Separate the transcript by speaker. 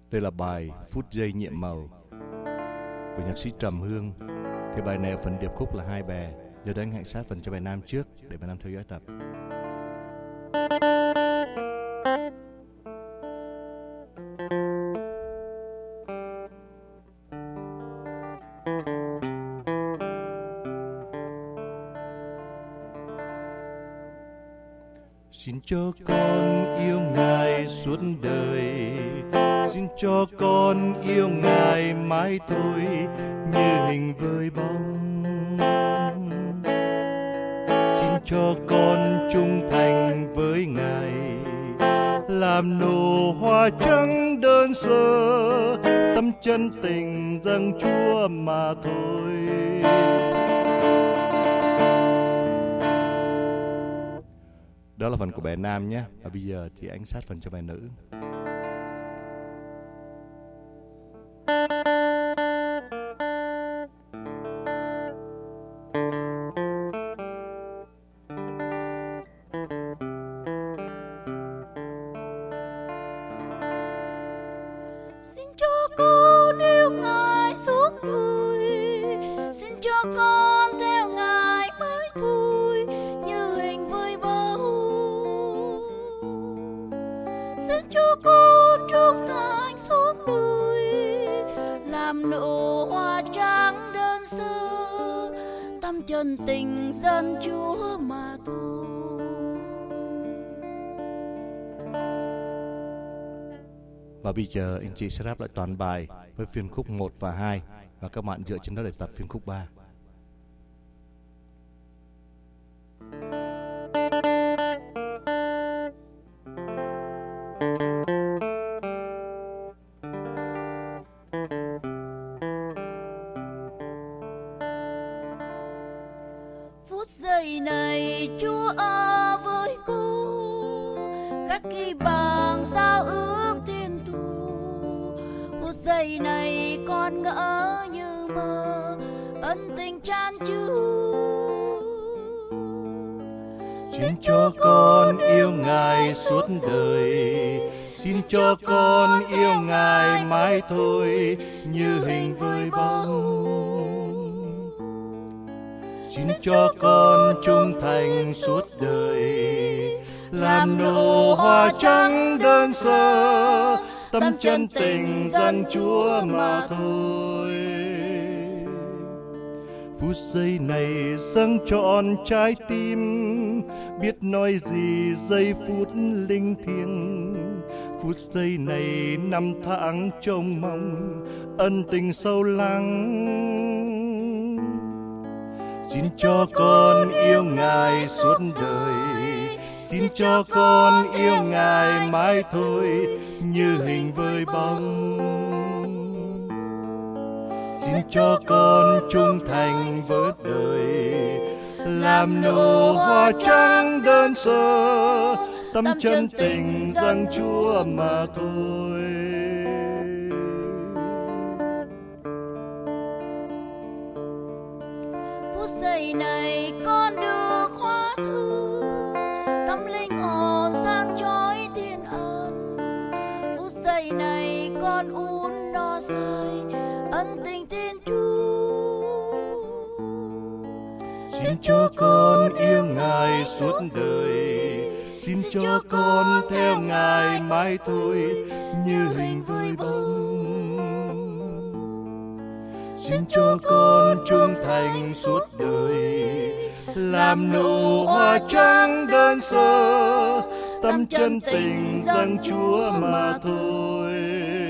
Speaker 1: Đây là bài Phút giây nhiệm màu của nhạc sĩ Trầm Hương. Thì bài này ở phần điệp khúc là hai bè. Giờ đây anh hãy sát phần cho bài nam trước để bài nam theo dõi tập. Xin cho con yêu Ngài suốt đời, xin cho con yêu Ngài mãi thôi như hình với bóng. Xin cho con trung thành với Ngài, làm nụ hoa trắng đơn sơ, tâm chân tình dâng Chúa mà thôi. Đó là phần của bài nam nhé. Và bây giờ thì anh sát phần cho bài nữ.
Speaker 2: Xin cho con yêu Ngài suốt đời, xin cho con theo Ngài mãi thôi như hình với bóng. Xin cho con trung thành suốt đời, làm nụ hoa trắng đơn sơ, tâm chân tình dân Chúa mà thôi.
Speaker 1: Và bây giờ anh chị sẽ ráp lại toàn bài với phiên khúc 1 và 2 và các bạn dựa trên đó để tập phiên khúc 3.
Speaker 2: Phút giây này Chúa ở với con, khắc ghi bằng giao ước thiên thu. Phút giây này con ngỡ như mơ, ân tình chan chứa.
Speaker 1: Xin cho con yêu Ngài suốt đời, xin cho con yêu Ngài mãi thôi như hình với bóng. Xin cho con trung thành suốt đời, làm nụ hoa trắng đơn sơ, tâm chân tình dâng Chúa mà thôi. Phút giây này dâng trọn trái tim, biết nói gì giây phút linh thiêng. Phút giây này năm tháng trông mong, ân tình sâu lắng. Xin cho con yêu Ngài suốt đời, xin cho con yêu Ngài mãi thôi như hình với bóng. Xin cho con trung thành với đời, làm nụ hoa trắng đơn sơ, tâm chân tình dâng Chúa mà thôi.
Speaker 2: Phút giây này con được hóa thương, tâm linh hồn sáng chói thiên ân. Phút giây này con uốn no say, ân tình Thiên Chúa.
Speaker 1: Xin cho con yêu Ngài suốt đời, xin cho con theo Ngài mãi thôi như hình với bóng. Xin cho con trung thành suốt đời, làm nụ hoa trắng đơn sơ, tâm chân tình dâng Chúa mà thôi.